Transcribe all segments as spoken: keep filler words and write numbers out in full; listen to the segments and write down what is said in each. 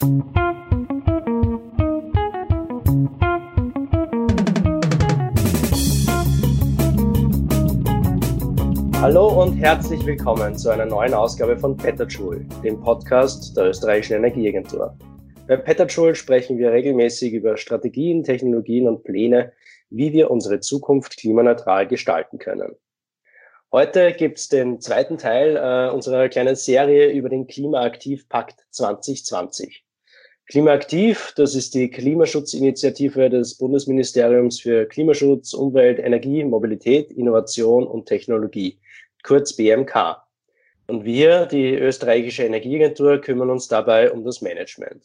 Hallo und herzlich willkommen zu einer neuen Ausgabe von Petterjoule, dem Podcast der Österreichischen Energieagentur. Bei Petterjoule sprechen wir regelmäßig über Strategien, Technologien und Pläne, wie wir unsere Zukunft klimaneutral gestalten können. Heute gibt es den zweiten Teil äh, unserer kleinen Serie über den Klimaaktiv-Pakt zwanzig zwanzig. Klimaaktiv, das ist die Klimaschutzinitiative des Bundesministeriums für Klimaschutz, Umwelt, Energie, Mobilität, Innovation und Technologie, kurz B M K. Und wir, die Österreichische Energieagentur, kümmern uns dabei um das Management.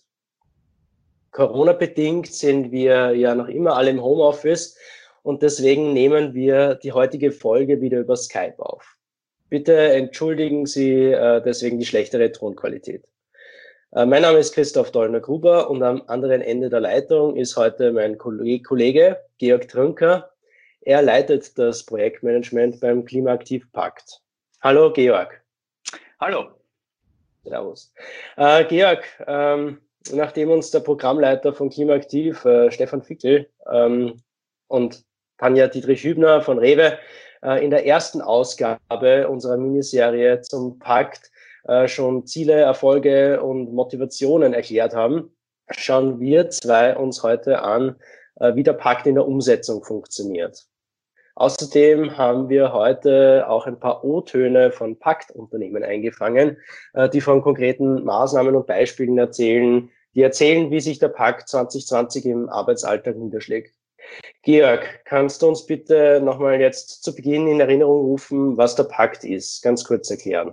Corona-bedingt sind wir ja noch immer alle im Homeoffice und deswegen nehmen wir die heutige Folge wieder über Skype auf. Bitte entschuldigen Sie äh, deswegen die schlechtere Tonqualität. Mein Name ist Christoph Dollner-Gruber und am anderen Ende der Leitung ist heute mein Kollege Georg Trünker. Er leitet das Projektmanagement beim Klimaaktiv-Pakt. Hallo Georg. Hallo. Servus. Äh, Georg, ähm, nachdem uns der Programmleiter von Klimaaktiv, äh, Stefan Fickel ähm, und Tanja Dietrich-Hübner von Rewe äh, in der ersten Ausgabe unserer Miniserie zum Pakt schon Ziele, Erfolge und Motivationen erklärt haben, schauen wir zwei uns heute an, wie der Pakt in der Umsetzung funktioniert. Außerdem haben wir heute auch ein paar O-Töne von Paktunternehmen eingefangen, die von konkreten Maßnahmen und Beispielen erzählen, die erzählen, wie sich der Pakt zwanzig zwanzig im Arbeitsalltag niederschlägt. Georg, kannst du uns bitte nochmal jetzt zu Beginn in Erinnerung rufen, was der Pakt ist? Ganz kurz erklären.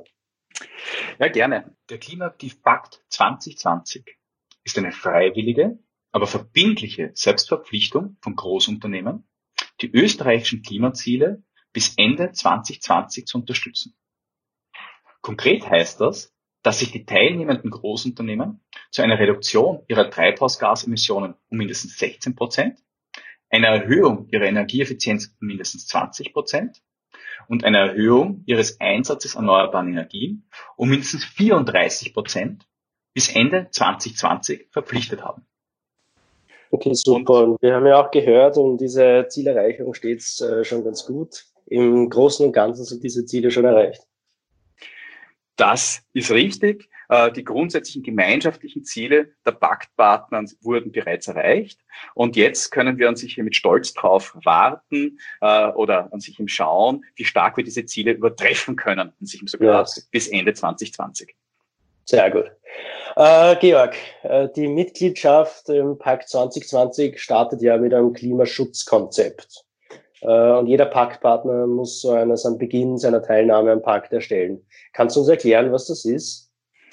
Ja, gerne. Der Klimaaktiv-Pakt zwanzig zwanzig ist eine freiwillige, aber verbindliche Selbstverpflichtung von Großunternehmen, die österreichischen Klimaziele bis Ende zwanzig zwanzig zu unterstützen. Konkret heißt das, dass sich die teilnehmenden Großunternehmen zu einer Reduktion ihrer Treibhausgasemissionen um mindestens sechzehn Prozent, einer Erhöhung ihrer Energieeffizienz um mindestens zwanzig Prozent und eine Erhöhung ihres Einsatzes erneuerbaren Energien um mindestens vierunddreißig Prozent bis Ende zwanzig zwanzig verpflichtet haben. Okay, super. Und wir haben ja auch gehört, um diese Zielerreichung steht es äh, schon ganz gut. Im Großen und Ganzen sind diese Ziele schon erreicht. Das ist richtig. Die grundsätzlichen gemeinschaftlichen Ziele der Paktpartner wurden bereits erreicht. Und jetzt können wir an sich hier mit Stolz drauf warten äh, oder an sich im Schauen, wie stark wir diese Ziele übertreffen können, an sich im sogar ja. bis Ende zwanzig zwanzig. Sehr gut. Äh, Georg, äh, die Mitgliedschaft im Pakt zwanzig zwanzig startet ja mit einem Klimaschutzkonzept. Und jeder Paktpartner muss so eines am Beginn seiner Teilnahme am Pakt erstellen. Kannst du uns erklären, was das ist?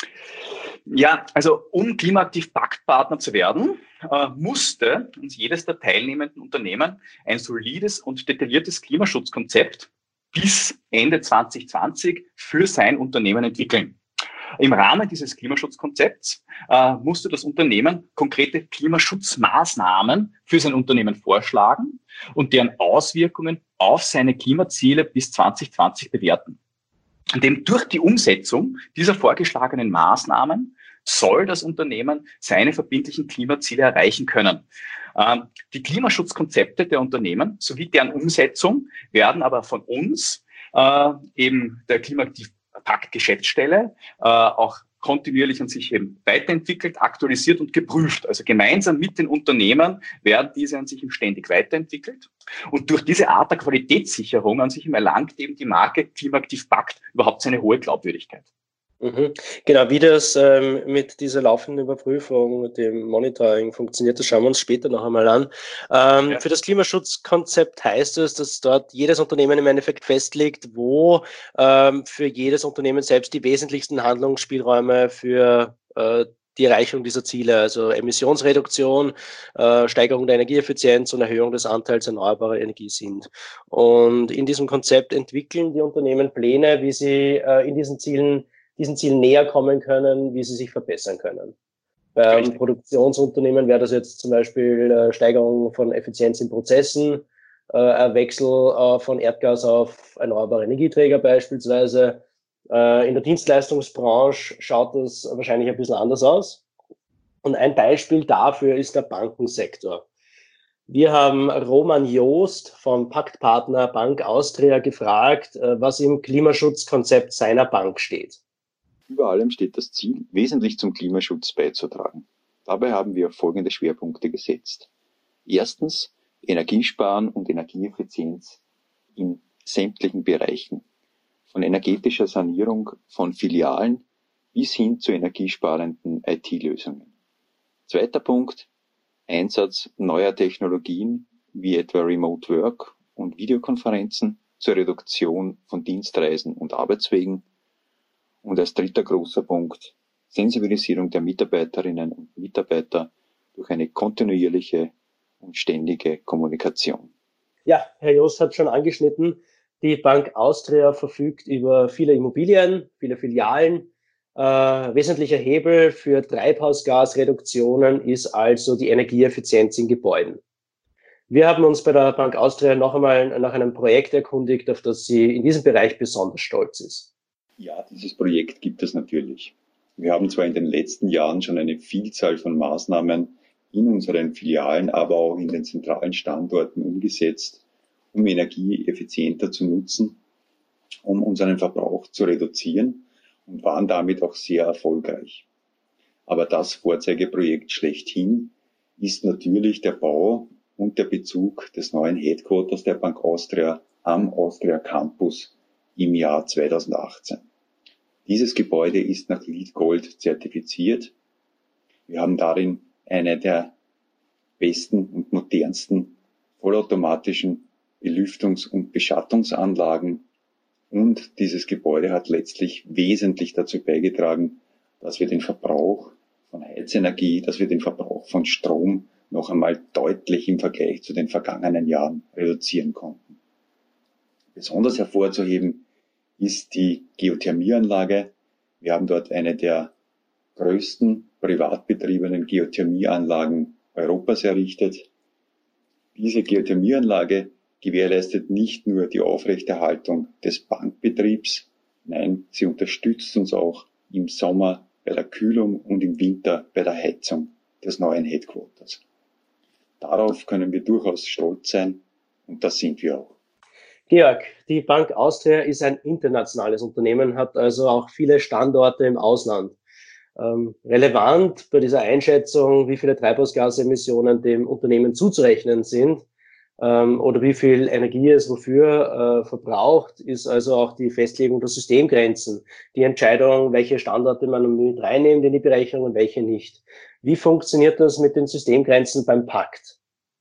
Ja, also um Klimaaktiv-Paktpartner zu werden, äh, musste uns jedes der teilnehmenden Unternehmen ein solides und detailliertes Klimaschutzkonzept bis Ende zwanzig zwanzig für sein Unternehmen entwickeln. Im Rahmen dieses Klimaschutzkonzepts äh, musste das Unternehmen konkrete Klimaschutzmaßnahmen für sein Unternehmen vorschlagen und deren Auswirkungen auf seine Klimaziele bis zwanzig zwanzig bewerten. Und eben durch die Umsetzung dieser vorgeschlagenen Maßnahmen soll das Unternehmen seine verbindlichen Klimaziele erreichen können. Ähm, die Klimaschutzkonzepte der Unternehmen sowie deren Umsetzung werden aber von uns, äh, eben der Klimaaktiv Pakt-Geschäftsstelle, äh, auch kontinuierlich an sich eben weiterentwickelt, aktualisiert und geprüft. Also gemeinsam mit den Unternehmen werden diese an sich eben ständig weiterentwickelt. Und durch diese Art der Qualitätssicherung an sich eben erlangt eben die Marke Klimaaktiv-Pakt überhaupt seine hohe Glaubwürdigkeit. Mhm. Genau, wie das ähm, mit dieser laufenden Überprüfung, mit dem Monitoring funktioniert, das schauen wir uns später noch einmal an. Ähm, ja. Für das Klimaschutzkonzept heißt es, dass dort jedes Unternehmen im Endeffekt festlegt, wo ähm, für jedes Unternehmen selbst die wesentlichsten Handlungsspielräume für äh, die Erreichung dieser Ziele, also Emissionsreduktion, äh, Steigerung der Energieeffizienz und Erhöhung des Anteils erneuerbarer Energie sind. Und in diesem Konzept entwickeln die Unternehmen Pläne, wie sie äh, in diesen Zielen diesen Zielen näher kommen können, wie sie sich verbessern können. Beim Richtig. Produktionsunternehmen wäre das jetzt zum Beispiel äh, Steigerung von Effizienz in Prozessen, äh, Wechsel äh, von Erdgas auf erneuerbare Energieträger beispielsweise. Äh, in der Dienstleistungsbranche schaut das wahrscheinlich ein bisschen anders aus. Und ein Beispiel dafür ist der Bankensektor. Wir haben Roman Joost vom Paktpartner Bank Austria gefragt, was im Klimaschutzkonzept seiner Bank steht. Über allem steht das Ziel, wesentlich zum Klimaschutz beizutragen. Dabei haben wir folgende Schwerpunkte gesetzt. Erstens Energiesparen und Energieeffizienz in sämtlichen Bereichen. Von energetischer Sanierung von Filialen bis hin zu energiesparenden I T-Lösungen. Zweiter Punkt, Einsatz neuer Technologien wie etwa Remote Work und Videokonferenzen zur Reduktion von Dienstreisen und Arbeitswegen. Und als dritter großer Punkt, Sensibilisierung der Mitarbeiterinnen und Mitarbeiter durch eine kontinuierliche und ständige Kommunikation. Ja, Herr Joost hat schon angeschnitten, die Bank Austria verfügt über viele Immobilien, viele Filialen. Äh, wesentlicher Hebel für Treibhausgasreduktionen ist also die Energieeffizienz in Gebäuden. Wir haben uns bei der Bank Austria noch einmal nach einem Projekt erkundigt, auf das sie in diesem Bereich besonders stolz ist. Ja, dieses Projekt gibt es natürlich. Wir haben zwar in den letzten Jahren schon eine Vielzahl von Maßnahmen in unseren Filialen, aber auch in den zentralen Standorten umgesetzt, um Energie effizienter zu nutzen, um unseren Verbrauch zu reduzieren und waren damit auch sehr erfolgreich. Aber das Vorzeigeprojekt schlechthin ist natürlich der Bau und der Bezug des neuen Headquarters der Bank Austria am Austria Campus im Jahr zweitausendachtzehn. Dieses Gebäude ist nach LEED Gold zertifiziert. Wir haben darin eine der besten und modernsten vollautomatischen Belüftungs- und Beschattungsanlagen. Und dieses Gebäude hat letztlich wesentlich dazu beigetragen, dass wir den Verbrauch von Heizenergie, dass wir den Verbrauch von Strom noch einmal deutlich im Vergleich zu den vergangenen Jahren reduzieren konnten. Besonders hervorzuheben ist die Geothermieanlage. Wir haben dort eine der größten privat betriebenen Geothermieanlagen Europas errichtet. Diese Geothermieanlage gewährleistet nicht nur die Aufrechterhaltung des Bankbetriebs, nein, sie unterstützt uns auch im Sommer bei der Kühlung und im Winter bei der Heizung des neuen Headquarters. Darauf können wir durchaus stolz sein und das sind wir auch. Georg, die Bank Austria ist ein internationales Unternehmen, hat also auch viele Standorte im Ausland. Ähm, relevant bei dieser Einschätzung, wie viele Treibhausgasemissionen dem Unternehmen zuzurechnen sind ähm, oder wie viel Energie es wofür äh, verbraucht, ist also auch die Festlegung der Systemgrenzen, die Entscheidung, welche Standorte man mit reinnimmt in die Berechnung und welche nicht. Wie funktioniert das mit den Systemgrenzen beim Pakt?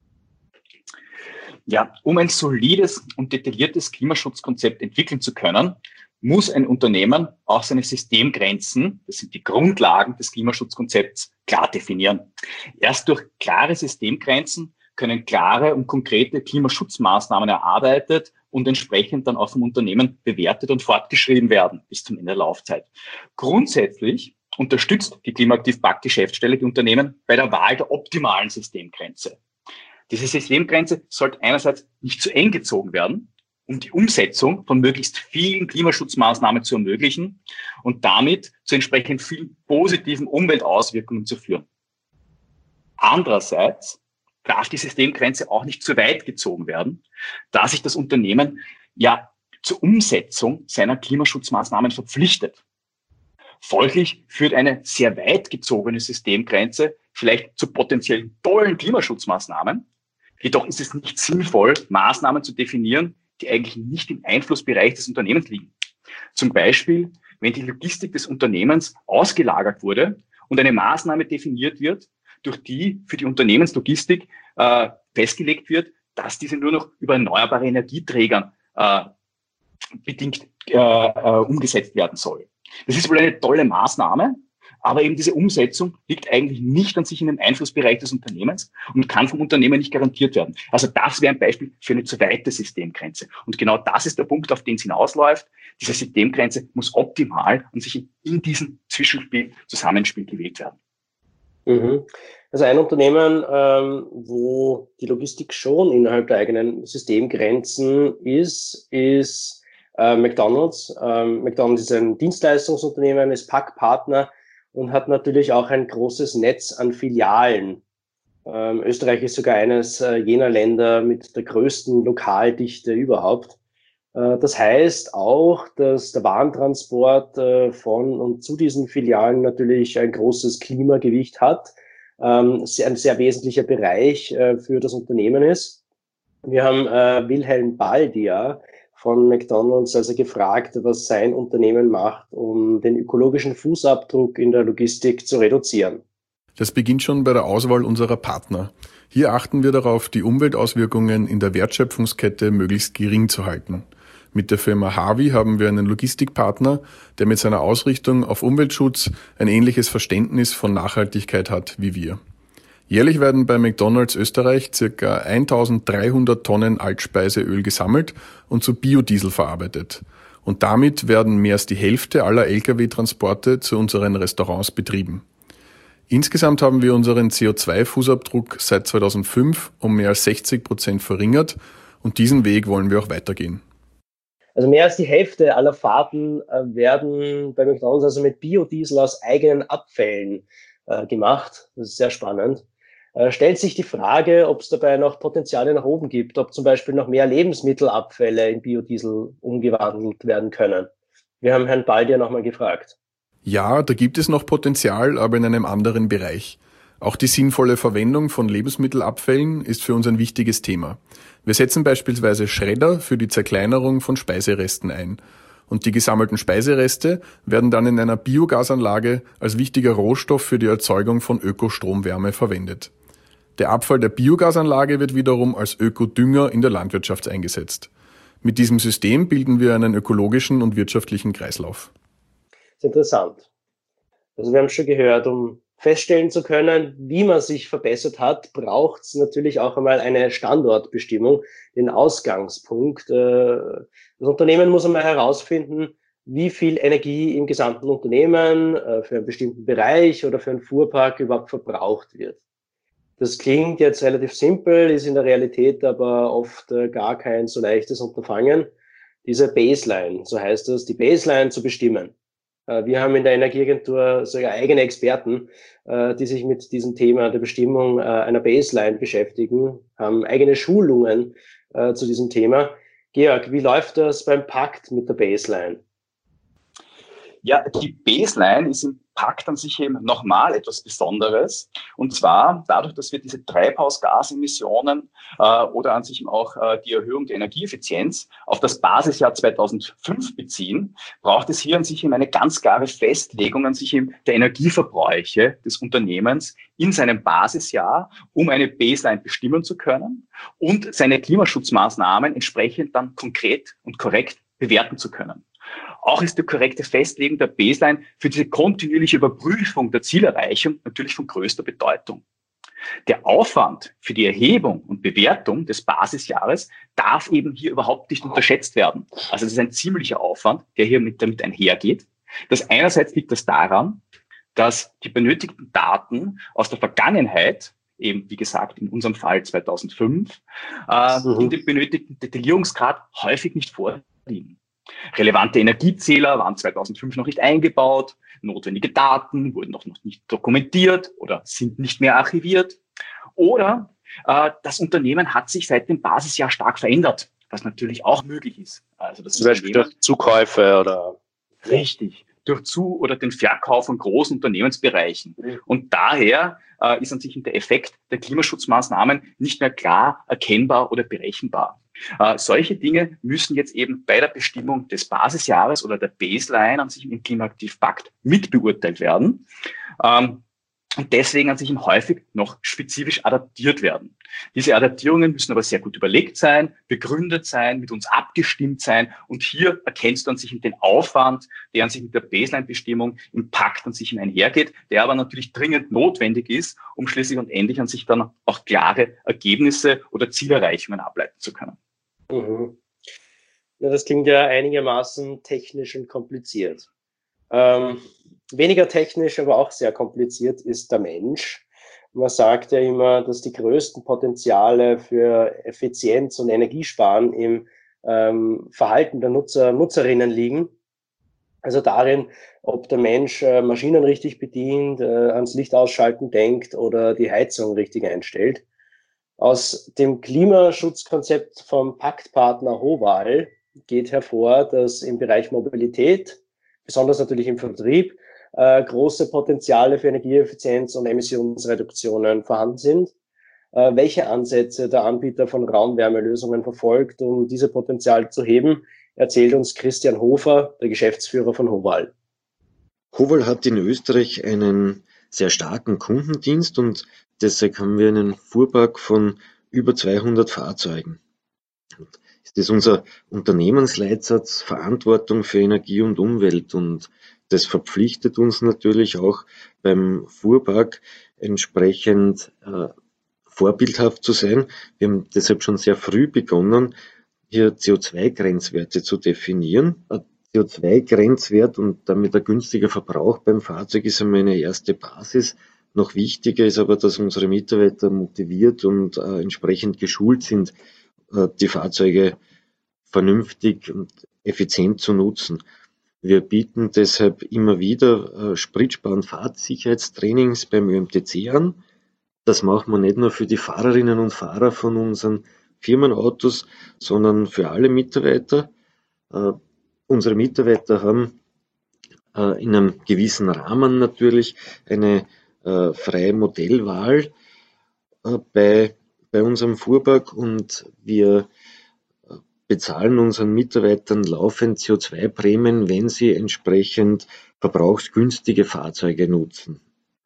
Ja, um ein solides und detailliertes Klimaschutzkonzept entwickeln zu können, muss ein Unternehmen auch seine Systemgrenzen, das sind die Grundlagen des Klimaschutzkonzepts, klar definieren. Erst durch klare Systemgrenzen können klare und konkrete Klimaschutzmaßnahmen erarbeitet und entsprechend dann auch vom Unternehmen bewertet und fortgeschrieben werden bis zum Ende der Laufzeit. Grundsätzlich unterstützt die Klimaaktiv-Pakt-Geschäftsstelle die Unternehmen bei der Wahl der optimalen Systemgrenze. Diese Systemgrenze sollte einerseits nicht zu eng gezogen werden, um die Umsetzung von möglichst vielen Klimaschutzmaßnahmen zu ermöglichen und damit zu entsprechend vielen positiven Umweltauswirkungen zu führen. Andererseits darf die Systemgrenze auch nicht zu weit gezogen werden, da sich das Unternehmen ja zur Umsetzung seiner Klimaschutzmaßnahmen verpflichtet. Folglich führt eine sehr weit gezogene Systemgrenze vielleicht zu potenziell tollen Klimaschutzmaßnahmen. Jedoch ist es nicht sinnvoll, Maßnahmen zu definieren, die eigentlich nicht im Einflussbereich des Unternehmens liegen. Zum Beispiel, wenn die Logistik des Unternehmens ausgelagert wurde und eine Maßnahme definiert wird, durch die für die Unternehmenslogistik äh, festgelegt wird, dass diese nur noch über erneuerbare Energieträger äh, bedingt äh, äh, umgesetzt werden soll. Das ist wohl eine tolle Maßnahme, aber eben diese Umsetzung liegt eigentlich nicht an sich in dem Einflussbereich des Unternehmens und kann vom Unternehmen nicht garantiert werden. Also das wäre ein Beispiel für eine zu weite Systemgrenze. Und genau das ist der Punkt, auf den es hinausläuft. Diese Systemgrenze muss optimal und sich in diesem Zwischenspiel, Zusammenspiel gewählt werden. Mhm. Also ein Unternehmen, ähm, wo die Logistik schon innerhalb der eigenen Systemgrenzen ist, ist äh, McDonald's. Ähm, McDonald's ist ein Dienstleistungsunternehmen, ist Paktpartner und hat natürlich auch ein großes Netz an Filialen. Ähm, Österreich ist sogar eines äh, jener Länder mit der größten Lokaldichte überhaupt. Äh, das heißt auch, dass der Warentransport äh, von und zu diesen Filialen natürlich ein großes Klimagewicht hat, ähm, sehr, ein sehr wesentlicher Bereich äh, für das Unternehmen ist. Wir haben äh, Wilhelm Baldia von McDonald's also gefragt, was sein Unternehmen macht, um den ökologischen Fußabdruck in der Logistik zu reduzieren. Das beginnt schon bei der Auswahl unserer Partner. Hier achten wir darauf, die Umweltauswirkungen in der Wertschöpfungskette möglichst gering zu halten. Mit der Firma Harvey haben wir einen Logistikpartner, der mit seiner Ausrichtung auf Umweltschutz ein ähnliches Verständnis von Nachhaltigkeit hat wie wir. Jährlich werden bei McDonald's Österreich ca. eintausenddreihundert Tonnen Altspeiseöl gesammelt und zu Biodiesel verarbeitet. Und damit werden mehr als die Hälfte aller L K W-Transporte zu unseren Restaurants betrieben. Insgesamt haben wir unseren C O zwei Fußabdruck seit zweitausendfünf um mehr als sechzig Prozent verringert und diesen Weg wollen wir auch weitergehen. Also mehr als die Hälfte aller Fahrten äh, werden bei McDonald's also mit Biodiesel aus eigenen Abfällen äh, gemacht. Das ist sehr spannend. Äh, stellt sich die Frage, ob es dabei noch Potenziale nach oben gibt, ob zum Beispiel noch mehr Lebensmittelabfälle in Biodiesel umgewandelt werden können. Wir haben Herrn Baldia nochmal gefragt. Ja, da gibt es noch Potenzial, aber in einem anderen Bereich. Auch die sinnvolle Verwendung von Lebensmittelabfällen ist für uns ein wichtiges Thema. Wir setzen beispielsweise Schredder für die Zerkleinerung von Speiseresten ein. Und die gesammelten Speisereste werden dann in einer Biogasanlage als wichtiger Rohstoff für die Erzeugung von Ökostromwärme verwendet. Der Abfall der Biogasanlage wird wiederum als Ökodünger in der Landwirtschaft eingesetzt. Mit diesem System bilden wir einen ökologischen und wirtschaftlichen Kreislauf. Das ist interessant. Also wir haben schon gehört, um feststellen zu können, wie man sich verbessert hat, braucht es natürlich auch einmal eine Standortbestimmung, den Ausgangspunkt. Das Unternehmen muss einmal herausfinden, wie viel Energie im gesamten Unternehmen für einen bestimmten Bereich oder für einen Fuhrpark überhaupt verbraucht wird. Das klingt jetzt relativ simpel, ist in der Realität aber oft gar kein so leichtes Unterfangen. Diese Baseline, so heißt das, die Baseline zu bestimmen. Wir haben in der Energieagentur sogar eigene Experten, die sich mit diesem Thema der Bestimmung einer Baseline beschäftigen, haben eigene Schulungen zu diesem Thema. Georg, wie läuft das beim Pakt mit der Baseline? Ja, die Baseline ist im Pakt an sich eben nochmal etwas Besonderes. Und zwar dadurch, dass wir diese Treibhausgasemissionen äh, oder an sich auch äh, die Erhöhung der Energieeffizienz auf das Basisjahr zweitausendfünf beziehen, braucht es hier an sich eben eine ganz klare Festlegung an sich eben der Energieverbräuche des Unternehmens in seinem Basisjahr, um eine Baseline bestimmen zu können und seine Klimaschutzmaßnahmen entsprechend dann konkret und korrekt bewerten zu können. Auch ist die korrekte Festlegung der Baseline für diese kontinuierliche Überprüfung der Zielerreichung natürlich von größter Bedeutung. Der Aufwand für die Erhebung und Bewertung des Basisjahres darf eben hier überhaupt nicht unterschätzt werden. Also es ist ein ziemlicher Aufwand, der hier mit damit einhergeht. Das einerseits liegt das daran, dass die benötigten Daten aus der Vergangenheit, eben wie gesagt in unserem Fall zweitausendfünf, äh, mhm. in dem benötigten Detaillierungsgrad häufig nicht vorliegen. Relevante Energiezähler waren zweitausendfünf noch nicht eingebaut, notwendige Daten wurden noch nicht dokumentiert oder sind nicht mehr archiviert. Oder äh, das Unternehmen hat sich seit dem Basisjahr stark verändert, was natürlich auch möglich ist. Also das Zum Beispiel durch Zukäufe oder... Richtig, durch Zu- oder den Verkauf von großen Unternehmensbereichen. Mhm. Und daher äh, ist an sich der Effekt der Klimaschutzmaßnahmen nicht mehr klar erkennbar oder berechenbar. Äh, solche Dinge müssen jetzt eben bei der Bestimmung des Basisjahres oder der Baseline an sich im Klimaaktivpakt mit beurteilt werden. Ähm, und deswegen an sich häufig noch spezifisch adaptiert werden. Diese Adaptierungen müssen aber sehr gut überlegt sein, begründet sein, mit uns abgestimmt sein. Und hier erkennst du an sich den Aufwand, der an sich mit der Baseline-Bestimmung im Pakt an sich einhergeht, der aber natürlich dringend notwendig ist, um schließlich und endlich an sich dann auch klare Ergebnisse oder Zielerreichungen ableiten zu können. Mhm. Ja, das klingt ja einigermaßen technisch und kompliziert. Ähm, weniger technisch, aber auch sehr kompliziert ist der Mensch. Man sagt ja immer, dass die größten Potenziale für Effizienz und Energiesparen im ähm, Verhalten der Nutzer, Nutzerinnen liegen. Also darin, ob der Mensch äh, Maschinen richtig bedient, äh, ans Licht ausschalten denkt oder die Heizung richtig einstellt. Aus dem Klimaschutzkonzept vom Paktpartner Hoval geht hervor, dass im Bereich Mobilität, besonders natürlich im Vertrieb, äh, große Potenziale für Energieeffizienz und Emissionsreduktionen vorhanden sind. Äh, welche Ansätze der Anbieter von Raumwärmelösungen verfolgt, um diese Potenziale zu heben, erzählt uns Christian Hofer, der Geschäftsführer von Hoval. Hoval hat in Österreich einen sehr starken Kundendienst und deshalb haben wir einen Fuhrpark von über zweihundert Fahrzeugen. Das ist unser Unternehmensleitsatz Verantwortung für Energie und Umwelt und das verpflichtet uns natürlich auch beim Fuhrpark entsprechend äh, vorbildhaft zu sein. Wir haben deshalb schon sehr früh begonnen, hier C O zwei Grenzwerte zu definieren. Ein C O zwei Grenzwert und damit ein günstiger Verbrauch beim Fahrzeug ist einmal eine erste Basis. Noch wichtiger ist aber, dass unsere Mitarbeiter motiviert und äh, entsprechend geschult sind, äh, die Fahrzeuge vernünftig und effizient zu nutzen. Wir bieten deshalb immer wieder äh, Spritspar- und Fahrtsicherheitstrainings beim Ö M T C an. Das machen wir nicht nur für die Fahrerinnen und Fahrer von unseren Firmenautos, sondern für alle Mitarbeiter. Äh, unsere Mitarbeiter haben äh, in einem gewissen Rahmen natürlich eine äh, freie Modellwahl äh, bei, bei unserem Fuhrpark und wir äh, bezahlen unseren Mitarbeitern laufend C O zwei Prämien, wenn sie entsprechend verbrauchsgünstige Fahrzeuge nutzen.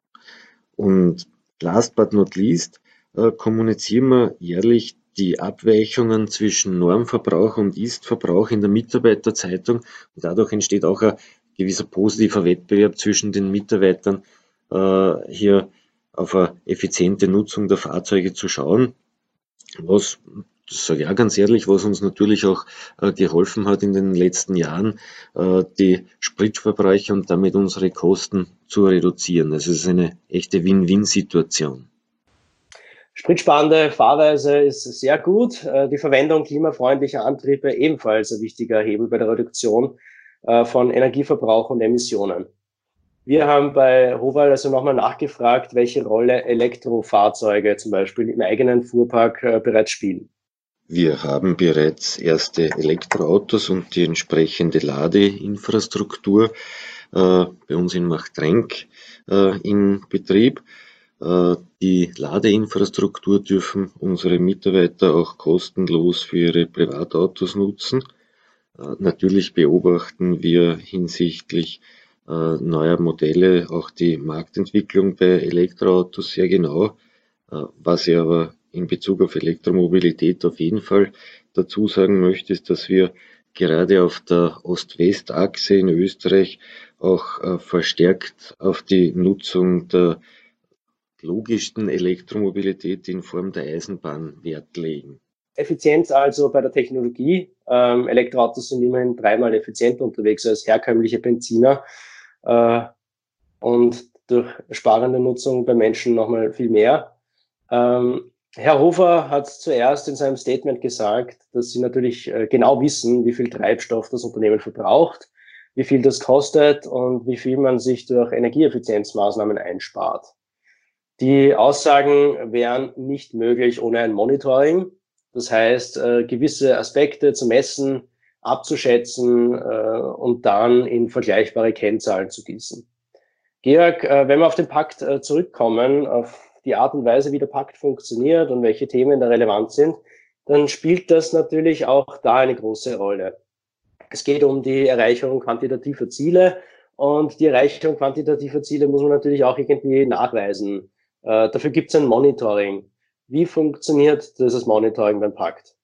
Und last but not least äh, kommunizieren wir jährlich die Abweichungen zwischen Normverbrauch und Ist-Verbrauch in der Mitarbeiterzeitung. Und dadurch entsteht auch ein gewisser positiver Wettbewerb zwischen den Mitarbeitern, äh, hier auf eine effiziente Nutzung der Fahrzeuge zu schauen. Was, das sage ich auch ganz ehrlich, was uns natürlich auch äh, geholfen hat in den letzten Jahren, äh, die Spritverbräuche und damit unsere Kosten zu reduzieren. Also es ist eine echte Win-Win-Situation. Spritsparende Fahrweise ist sehr gut. Die Verwendung klimafreundlicher Antriebe ebenfalls ein wichtiger Hebel bei der Reduktion von Energieverbrauch und Emissionen. Wir haben bei Hoval also nochmal nachgefragt, welche Rolle Elektrofahrzeuge zum Beispiel im eigenen Fuhrpark bereits spielen. Wir haben bereits erste Elektroautos und die entsprechende Ladeinfrastruktur äh, bei uns in Machtrenk äh, in Betrieb. Die Ladeinfrastruktur dürfen unsere Mitarbeiter auch kostenlos für ihre Privatautos nutzen. Natürlich beobachten wir hinsichtlich neuer Modelle auch die Marktentwicklung bei Elektroautos sehr genau. Was ich aber in Bezug auf Elektromobilität auf jeden Fall dazu sagen möchte, ist, dass wir gerade auf der Ost-West-Achse in Österreich auch verstärkt auf die Nutzung der logischsten Elektromobilität in Form der Eisenbahn Wert legen. Effizienz also bei der Technologie. Ähm, Elektroautos sind immerhin dreimal effizienter unterwegs als herkömmliche Benziner äh, und durch sparende Nutzung bei Menschen nochmal viel mehr. Ähm, Herr Hofer hat zuerst in seinem Statement gesagt, dass Sie natürlich äh, genau wissen, wie viel Treibstoff das Unternehmen verbraucht, wie viel das kostet und wie viel man sich durch Energieeffizienzmaßnahmen einspart. Die Aussagen wären nicht möglich ohne ein Monitoring. Das heißt, äh, gewisse Aspekte zu messen, abzuschätzen äh, und dann in vergleichbare Kennzahlen zu gießen. Georg, äh, wenn wir auf den Pakt äh, zurückkommen, auf die Art und Weise, wie der Pakt funktioniert und welche Themen da relevant sind, dann spielt das natürlich auch da eine große Rolle. Es geht um die Erreichung quantitativer Ziele und die Erreichung quantitativer Ziele muss man natürlich auch irgendwie nachweisen. Äh, dafür gibt es ein Monitoring. Wie funktioniert dieses Monitoring beim Pakt?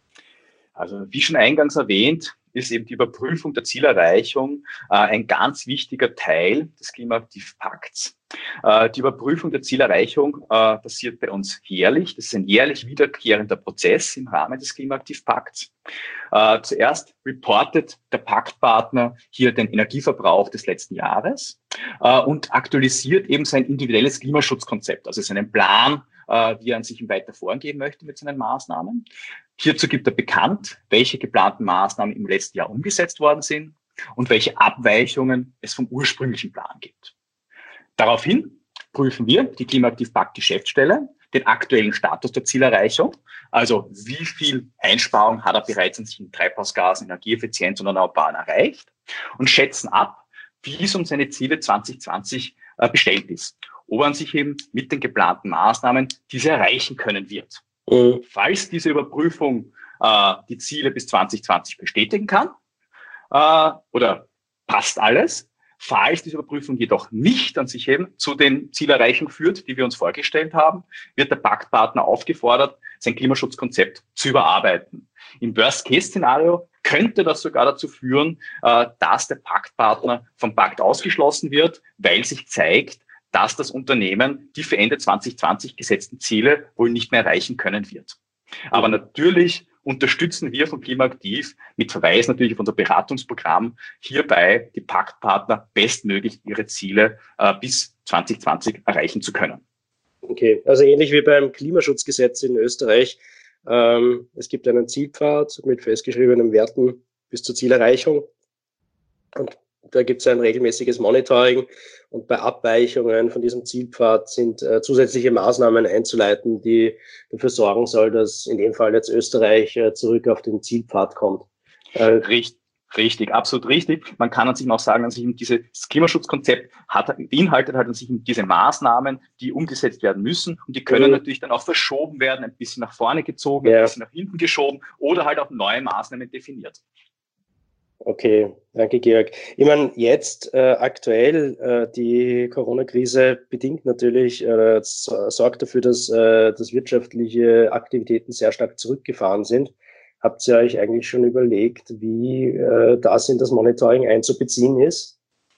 Also wie schon eingangs erwähnt, ist eben die Überprüfung der Zielerreichung äh, ein ganz wichtiger Teil des Klimaaktivpakts. Äh, die Überprüfung der Zielerreichung äh, passiert bei uns jährlich. Das ist ein jährlich wiederkehrender Prozess im Rahmen des Klimaaktivpakts. Äh, zuerst reportet der Paktpartner hier den Energieverbrauch des letzten Jahres äh, und aktualisiert eben sein individuelles Klimaschutzkonzept, also seinen Plan, äh, wie er an sich weiter vorgehen möchte mit seinen Maßnahmen. Hierzu gibt er bekannt, welche geplanten Maßnahmen im letzten Jahr umgesetzt worden sind, und welche Abweichungen es vom ursprünglichen Plan gibt. Daraufhin prüfen wir, die Klimaaktiv Pakt Geschäftsstelle, den aktuellen Status der Zielerreichung, also wie viel Einsparung hat er bereits an sich in Treibhausgasen, Energieeffizienz und Erneuerbaren erreicht, und schätzen ab, wie es um seine Ziele zwanzig zwanzig äh, bestellt ist, ob er sich eben mit den geplanten Maßnahmen diese erreichen können wird. Mhm. Falls diese Überprüfung äh, die Ziele bis zwanzig zwanzig bestätigen kann äh, oder passt alles, falls diese Überprüfung jedoch nicht an sich eben zu den Zielerreichungen führt, die wir uns vorgestellt haben, wird der Paktpartner aufgefordert, sein Klimaschutzkonzept zu überarbeiten. Im Worst-Case-Szenario könnte das sogar dazu führen, dass der Paktpartner vom Pakt ausgeschlossen wird, weil sich zeigt, dass das Unternehmen die für Ende zwanzig zwanzig gesetzten Ziele wohl nicht mehr erreichen können wird. Aber natürlich unterstützen wir von Klimaaktiv mit Verweis natürlich auf unser Beratungsprogramm hierbei die Paktpartner bestmöglich ihre Ziele äh, bis zwanzig zwanzig erreichen zu können. Okay, also ähnlich wie beim Klimaschutzgesetz in Österreich. Ähm, es gibt einen Zielpfad mit festgeschriebenen Werten bis zur Zielerreichung und da gibt es ein regelmäßiges Monitoring und bei Abweichungen von diesem Zielpfad sind äh, zusätzliche Maßnahmen einzuleiten, die dafür sorgen soll, dass in dem Fall jetzt Österreich äh, zurück auf den Zielpfad kommt. Äh, richtig, richtig, absolut richtig. Man kann an sich auch sagen, an sich dieses Klimaschutzkonzept hat, beinhaltet halt an sich diese Maßnahmen, die umgesetzt werden müssen und die können mhm. natürlich dann auch verschoben werden, ein bisschen nach vorne gezogen, ja. ein bisschen nach hinten geschoben oder halt auch neue Maßnahmen definiert. Okay, danke Georg. Ich meine, jetzt äh, aktuell äh, die Corona-Krise bedingt natürlich, äh, sorgt dafür, dass, äh, dass wirtschaftliche Aktivitäten sehr stark zurückgefahren sind. Habt ihr euch eigentlich schon überlegt, wie äh, das in das Monitoring einzubeziehen ist?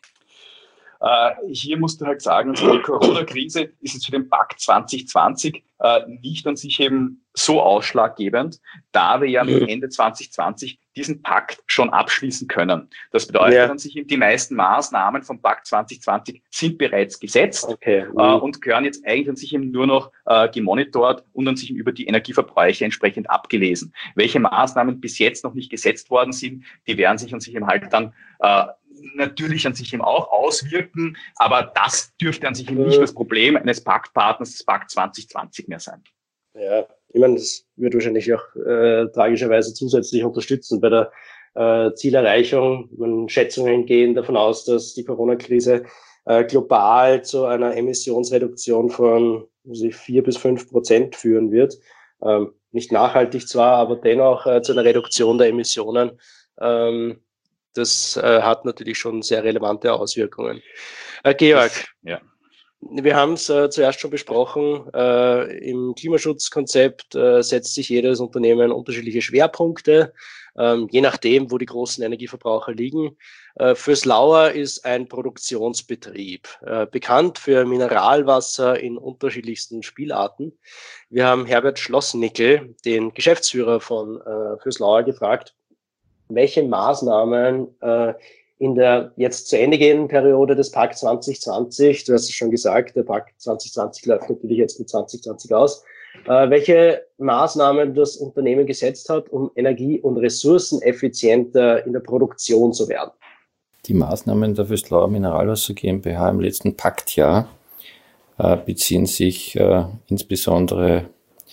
Äh, hier musst du halt sagen, also die Corona-Krise ist jetzt für den Pakt zwanzig zwanzig äh, nicht an sich eben so ausschlaggebend, da wir ja am Ende zwanzig zwanzig diesen Pakt schon abschließen können. Das bedeutet ja. an sich eben, die meisten Maßnahmen vom Pakt zwanzig zwanzig sind bereits gesetzt okay. mhm. äh, und gehören jetzt eigentlich an sich eben nur noch äh, gemonitort und an sich über die Energieverbräuche entsprechend abgelesen. Welche Maßnahmen bis jetzt noch nicht gesetzt worden sind, die werden sich an sich eben halt dann äh, natürlich an sich eben auch auswirken, aber das dürfte an sich eben nicht das Problem eines Paktpartners des Pakt zwanzig zwanzig mehr sein. Ja, ich meine, das wird wahrscheinlich auch äh, tragischerweise zusätzlich unterstützen bei der äh, Zielerreichung. Man, Schätzungen gehen davon aus, dass die Corona-Krise äh, global zu einer Emissionsreduktion von also vier bis fünf Prozent führen wird. Ähm, nicht nachhaltig zwar, aber dennoch äh, zu einer Reduktion der Emissionen. Ähm, das äh, hat natürlich schon sehr relevante Auswirkungen. Äh, Georg, ja. Wir haben es äh, zuerst schon besprochen, äh, im Klimaschutzkonzept äh, setzt sich jedes Unternehmen unterschiedliche Schwerpunkte, ähm, je nachdem, wo die großen Energieverbraucher liegen. Äh, Vöslauer ist ein Produktionsbetrieb, äh, bekannt für Mineralwasser in unterschiedlichsten Spielarten. Wir haben Herbert Schlossnickel, den Geschäftsführer von äh, Vöslauer, gefragt, welche Maßnahmen äh, in der jetzt zu Ende gehenden Periode des Pakt zwanzig zwanzig, du hast es schon gesagt, der Pakt zwanzig zwanzig läuft natürlich jetzt mit zwanzig zwanzig aus, äh, welche Maßnahmen das Unternehmen gesetzt hat, um energie- und ressourceneffizienter in der Produktion zu werden. Die Maßnahmen der Vöslauer Mineralwasser GmbH im letzten Paktjahr äh, beziehen sich äh, insbesondere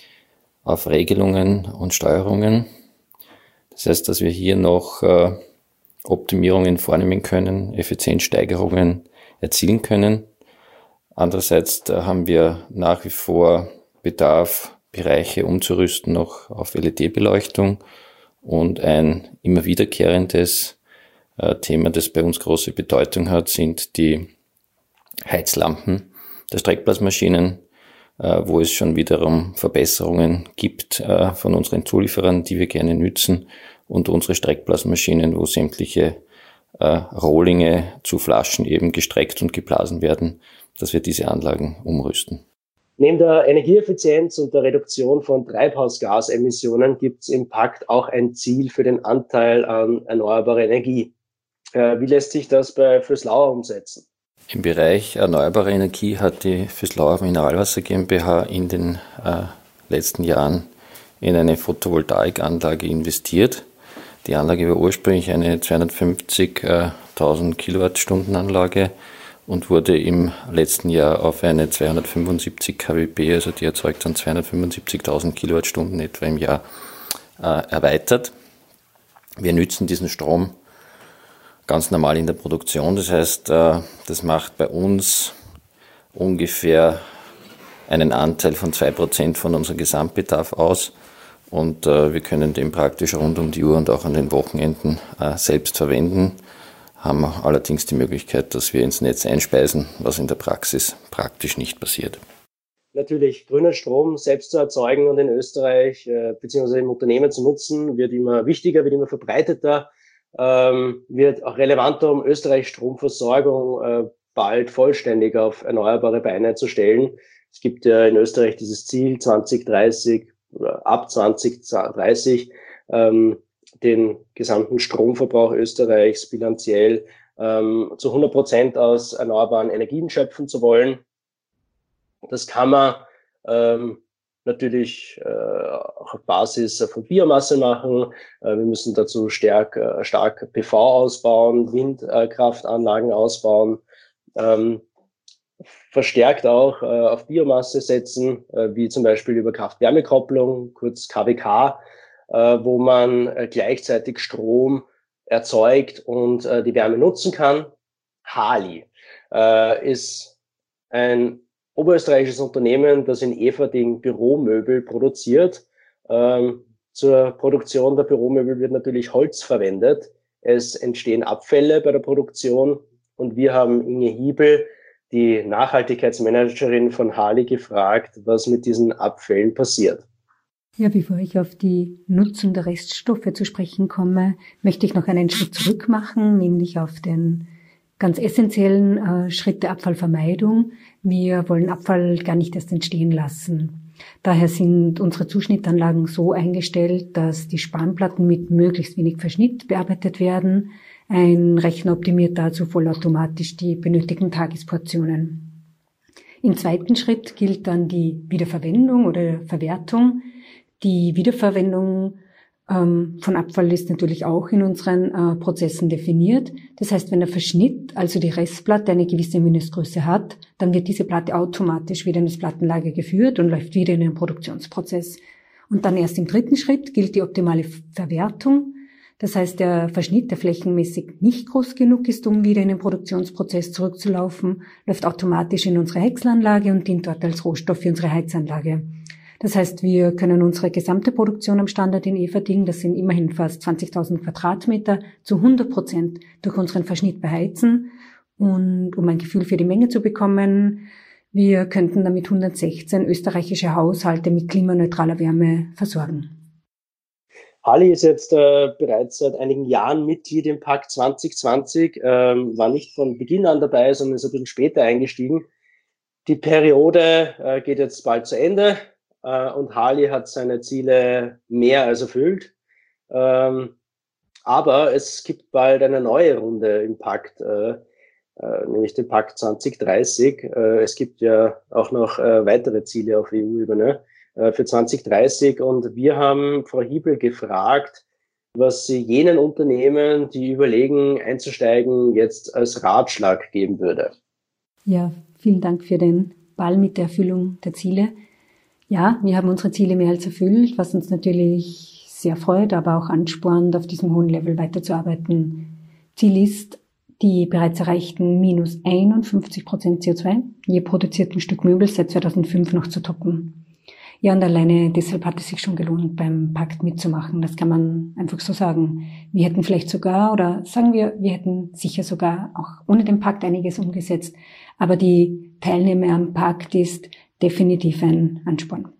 auf Regelungen und Steuerungen. Das heißt, dass wir hier noch äh, Optimierungen vornehmen können, Effizienzsteigerungen erzielen können. Andererseits haben wir nach wie vor Bedarf, Bereiche umzurüsten noch auf L E D-Beleuchtung und ein immer wiederkehrendes äh, Thema, das bei uns große Bedeutung hat, sind die Heizlampen der Streckblasmaschinen, äh, wo es schon wiederum Verbesserungen gibt äh, von unseren Zulieferern, die wir gerne nützen, und unsere Streckblasmaschinen, wo sämtliche äh, Rohlinge zu Flaschen eben gestreckt und geblasen werden, dass wir diese Anlagen umrüsten. Neben der Energieeffizienz und der Reduktion von Treibhausgasemissionen gibt es im Pakt auch ein Ziel für den Anteil an erneuerbarer Energie. Äh, wie lässt sich das bei Vöslauer umsetzen? Im Bereich erneuerbare Energie hat die Vöslauer Mineralwasser GmbH in den äh, letzten Jahren in eine Photovoltaikanlage investiert. Die Anlage war ursprünglich eine zweihundertfünfzigtausend Kilowattstunden Anlage und wurde im letzten Jahr auf eine zweihundertfünfundsiebzig Kilowatt, also die erzeugt dann zweihundertfünfundsiebzigtausend Kilowattstunden etwa im Jahr, äh, erweitert. Wir nützen diesen Strom ganz normal in der Produktion, das heißt, äh, das macht bei uns ungefähr einen Anteil von zwei Prozent von unserem Gesamtbedarf aus. Und äh, wir können den praktisch rund um die Uhr und auch an den Wochenenden äh, selbst verwenden, haben allerdings die Möglichkeit, dass wir ins Netz einspeisen, was in der Praxis praktisch nicht passiert. Natürlich, grünen Strom selbst zu erzeugen und in Österreich äh, beziehungsweise im Unternehmen zu nutzen, wird immer wichtiger, wird immer verbreiteter, ähm, wird auch relevanter, um Österreichs Stromversorgung äh, bald vollständig auf erneuerbare Beine zu stellen. Es gibt ja in Österreich dieses Ziel zwanzig dreißig, oder ab zwanzig dreißig ähm, den gesamten Stromverbrauch Österreichs bilanziell ähm, zu hundert Prozent aus erneuerbaren Energien schöpfen zu wollen. Das kann man ähm, natürlich äh, auch auf Basis von Biomasse machen. Äh, wir müssen dazu stark, äh, stark P V ausbauen, Windkraftanlagen ausbauen, ähm, verstärkt auch äh, auf Biomasse setzen, äh, wie zum Beispiel über Kraft-Wärme-Kopplung, kurz K W K, äh, wo man äh, gleichzeitig Strom erzeugt und äh, die Wärme nutzen kann. Hali äh, ist ein oberösterreichisches Unternehmen, das in Eferding Büromöbel produziert. Ähm, zur Produktion der Büromöbel wird natürlich Holz verwendet. Es entstehen Abfälle bei der Produktion und wir haben Inge Hiebel, die Nachhaltigkeitsmanagerin von Hali, gefragt, was mit diesen Abfällen passiert. Ja, bevor ich auf die Nutzung der Reststoffe zu sprechen komme, möchte ich noch einen Schritt zurück machen, nämlich auf den ganz essentiellen äh, Schritt der Abfallvermeidung. Wir wollen Abfall gar nicht erst entstehen lassen. Daher sind unsere Zuschnittanlagen so eingestellt, dass die Spanplatten mit möglichst wenig Verschnitt bearbeitet werden. Ein Rechner optimiert dazu vollautomatisch die benötigten Tagesportionen. Im zweiten Schritt gilt dann die Wiederverwendung oder Verwertung. Die Wiederverwendung ähm, von Abfall ist natürlich auch in unseren äh, Prozessen definiert. Das heißt, wenn der Verschnitt, also die Restplatte, eine gewisse Mindestgröße hat, dann wird diese Platte automatisch wieder in das Plattenlager geführt und läuft wieder in den Produktionsprozess. Und dann erst im dritten Schritt gilt die optimale Verwertung. Das heißt, der Verschnitt, der flächenmäßig nicht groß genug ist, um wieder in den Produktionsprozess zurückzulaufen, läuft automatisch in unsere Häckselanlage und dient dort als Rohstoff für unsere Heizanlage. Das heißt, wir können unsere gesamte Produktion am Standort in Eferding, das sind immerhin fast zwanzigtausend Quadratmeter, zu hundert Prozent durch unseren Verschnitt beheizen. Und um ein Gefühl für die Menge zu bekommen, wir könnten damit hundertsechzehn österreichische Haushalte mit klimaneutraler Wärme versorgen. Hali ist jetzt äh, bereits seit einigen Jahren Mitglied im Pakt zwanzig zwanzig, ähm, war nicht von Beginn an dabei, sondern ist ein bisschen später eingestiegen. Die Periode äh, geht jetzt bald zu Ende äh, und Hali hat seine Ziele mehr als erfüllt. Ähm, aber es gibt bald eine neue Runde im Pakt, äh, äh, nämlich den Pakt zwanzig dreißig. Äh, es gibt ja auch noch äh, weitere Ziele auf E U-Ebene für zwanzig dreißig und wir haben Frau Hiebel gefragt, was sie jenen Unternehmen, die überlegen einzusteigen, jetzt als Ratschlag geben würde. Ja, vielen Dank für den Ball mit der Erfüllung der Ziele. Ja, wir haben unsere Ziele mehr als erfüllt, was uns natürlich sehr freut, aber auch anspornt, auf diesem hohen Level weiterzuarbeiten. Ziel ist, die bereits erreichten minus einundfünfzig Prozent C O zwei je produzierten Stück Möbel seit zweitausendfünf noch zu toppen. Ja, und alleine deshalb hat es sich schon gelohnt, beim Pakt mitzumachen. Das kann man einfach so sagen. Wir hätten vielleicht sogar, oder sagen wir, wir hätten sicher sogar auch ohne den Pakt einiges umgesetzt. Aber die Teilnahme am Pakt ist definitiv ein Ansporn.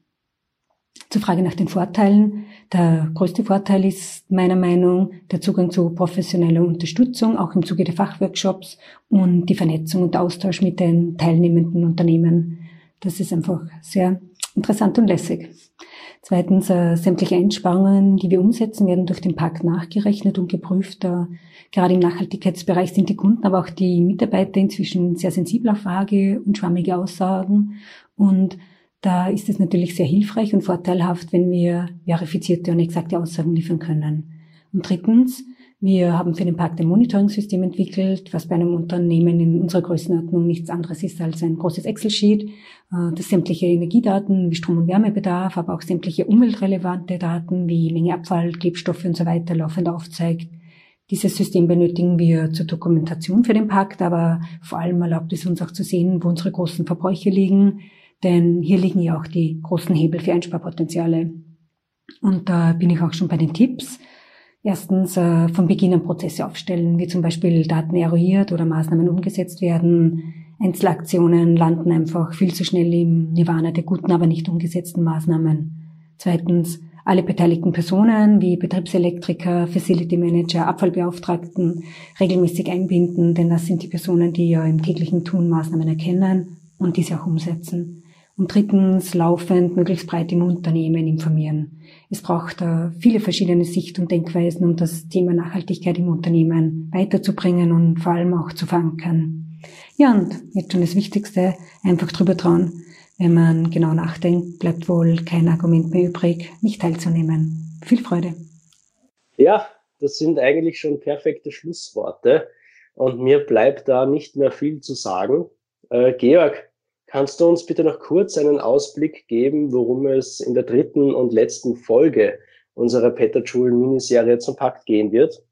Zur Frage nach den Vorteilen. Der größte Vorteil ist meiner Meinung der Zugang zu professioneller Unterstützung, auch im Zuge der Fachworkshops und die Vernetzung und Austausch mit den teilnehmenden Unternehmen. Das ist einfach sehr interessant und lässig. Zweitens, äh, sämtliche Einsparungen, die wir umsetzen, werden durch den Pakt nachgerechnet und geprüft. Äh, gerade im Nachhaltigkeitsbereich sind die Kunden, aber auch die Mitarbeiter inzwischen sehr sensibel auf vage und schwammige Aussagen. Und da ist es natürlich sehr hilfreich und vorteilhaft, wenn wir verifizierte und exakte Aussagen liefern können. Und drittens, wir haben für den Pakt ein Monitoring-System entwickelt, was bei einem Unternehmen in unserer Größenordnung nichts anderes ist als ein großes Excel-Sheet, das sämtliche Energiedaten wie Strom- und Wärmebedarf, aber auch sämtliche umweltrelevante Daten wie Menge Abfall, Klebstoffe und so weiter laufend aufzeigt. Dieses System benötigen wir zur Dokumentation für den Pakt, aber vor allem erlaubt es uns auch zu sehen, wo unsere großen Verbräuche liegen, denn hier liegen ja auch die großen Hebel für Einsparpotenziale. Und da bin ich auch schon bei den Tipps. Erstens, äh, von Beginn an Prozesse aufstellen, wie zum Beispiel Daten eruiert oder Maßnahmen umgesetzt werden. Einzelaktionen landen einfach viel zu schnell im Nirvana der guten, aber nicht umgesetzten Maßnahmen. Zweitens, alle beteiligten Personen wie Betriebselektriker, Facility Manager, Abfallbeauftragten regelmäßig einbinden, denn das sind die Personen, die ja im täglichen Tun Maßnahmen erkennen und diese auch umsetzen. Und drittens, laufend möglichst breit im Unternehmen informieren. Es braucht äh, viele verschiedene Sicht- und Denkweisen, um das Thema Nachhaltigkeit im Unternehmen weiterzubringen und vor allem auch zu verankern. Ja, und jetzt schon das Wichtigste, einfach drüber trauen. Wenn man genau nachdenkt, bleibt wohl kein Argument mehr übrig, nicht teilzunehmen. Viel Freude. Ja, das sind eigentlich schon perfekte Schlussworte und mir bleibt da nicht mehr viel zu sagen. Äh, Georg, kannst du uns bitte noch kurz einen Ausblick geben, worum es in der dritten und letzten Folge unserer Petajoule-Miniserie zum Pakt gehen wird?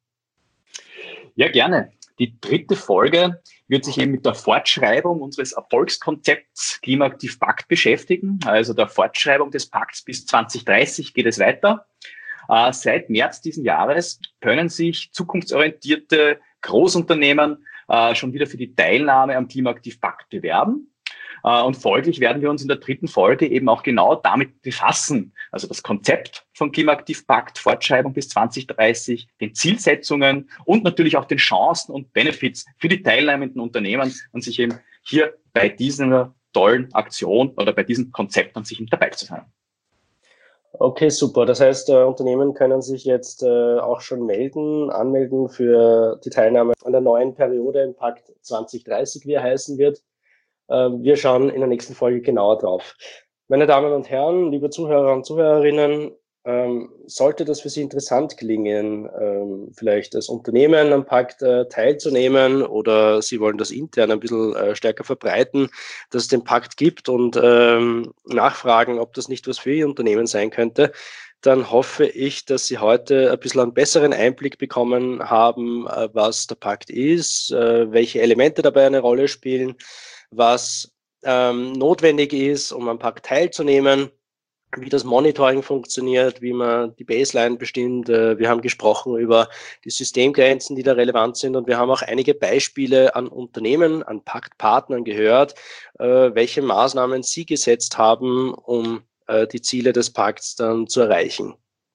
Ja, gerne. Die dritte Folge wird sich eben mit der Fortschreibung unseres Erfolgskonzepts Klimaaktiv Pakt beschäftigen. Also der Fortschreibung des Pakts bis zwanzig dreißig geht es weiter. Äh, seit März diesen Jahres können sich zukunftsorientierte Großunternehmen äh, schon wieder für die Teilnahme am Klimaaktiv Pakt bewerben. Und folglich werden wir uns in der dritten Folge eben auch genau damit befassen. Also das Konzept von Klimaaktiv Pakt, Fortschreibung bis zwanzig dreißig, den Zielsetzungen und natürlich auch den Chancen und Benefits für die teilnehmenden Unternehmen und sich eben hier bei dieser tollen Aktion oder bei diesem Konzept an sich dabei zu sein. Okay, super. Das heißt, äh, Unternehmen können sich jetzt äh, auch schon melden, anmelden für die Teilnahme an der neuen Periode im Pakt zwanzig dreißig, wie er heißen wird. Wir schauen in der nächsten Folge genauer drauf. Meine Damen und Herren, liebe Zuhörer und Zuhörerinnen, ähm, sollte das für Sie interessant klingen, ähm, vielleicht als Unternehmen am Pakt äh, teilzunehmen oder Sie wollen das intern ein bisschen äh, stärker verbreiten, dass es den Pakt gibt und ähm, nachfragen, ob das nicht was für Ihr Unternehmen sein könnte, dann hoffe ich, dass Sie heute ein bisschen einen besseren Einblick bekommen haben, äh, was der Pakt ist, äh, welche Elemente dabei eine Rolle spielen, was ähm, notwendig ist, um am Pakt teilzunehmen, wie das Monitoring funktioniert, wie man die Baseline bestimmt. Äh, wir haben gesprochen über die Systemgrenzen, die da relevant sind und wir haben auch einige Beispiele an Unternehmen, an Paktpartnern gehört, äh, welche Maßnahmen sie gesetzt haben, um äh, die Ziele des Pakts dann zu erreichen.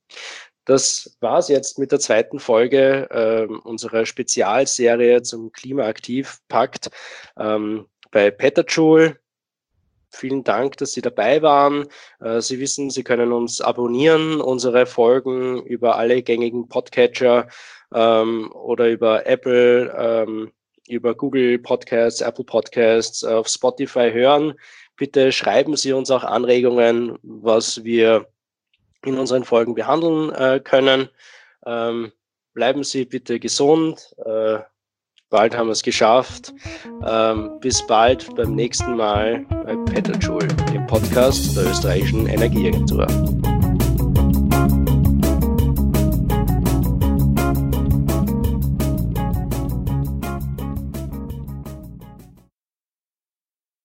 Das war's jetzt mit der zweiten Folge äh, unserer Spezialserie zum Klimaaktiv-Pakt. Ähm, bei Petajoule. Vielen Dank, dass Sie dabei waren. Sie wissen, Sie können uns abonnieren, unsere Folgen über alle gängigen Podcatcher ähm, oder über Apple, ähm, über Google Podcasts, Apple Podcasts, auf Spotify hören. Bitte schreiben Sie uns auch Anregungen, was wir in unseren Folgen behandeln äh, können. Ähm, bleiben Sie bitte gesund. Äh, Bald haben wir es geschafft. Ähm, bis bald beim nächsten Mal bei Petajoule, dem Podcast der österreichischen Energieagentur.